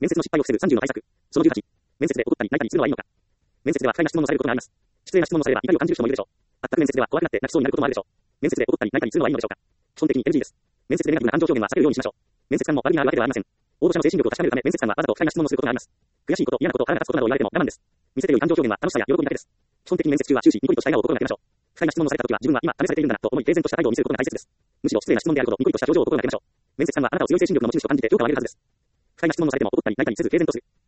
面接の失敗を防ぐ30の対策。その18。面接で怒ったり泣いたりするのはいいのか。面接では不快な質問をされることがあります。失礼な質問をされれば怒りを感じる人もいるでしょう。全く面接では怖くなって泣きそうになることもあるでしょう。面接で怒ったり泣いたりするのはいいのでしょうか。基本的に NG です。面接でネガティブな感情表現は避けるようにしましょう。面接官も悪気があるわけではありません。応募者の精神力を確かめるため面接官はわざと不快な質問をすることがあります。悔しいこと、嫌なこと、腹が立つことなどを言われても我慢です。見せて良い感情表現は楽しさや喜びだけです。基本的に面接中は終始ニコリとした笑顔を心がけましょう。不快な質問をされたときは自分は今試されているんだなと思い平然とした態度を見せることが大切です。むしろ失礼な質問であるほどニコリとした表情を心がけましょう。面接官はあなたを強い精神力の持ち主と感じて評価を上げるはずです。不快な質問をされても怒ったり泣いたりせず平然とする。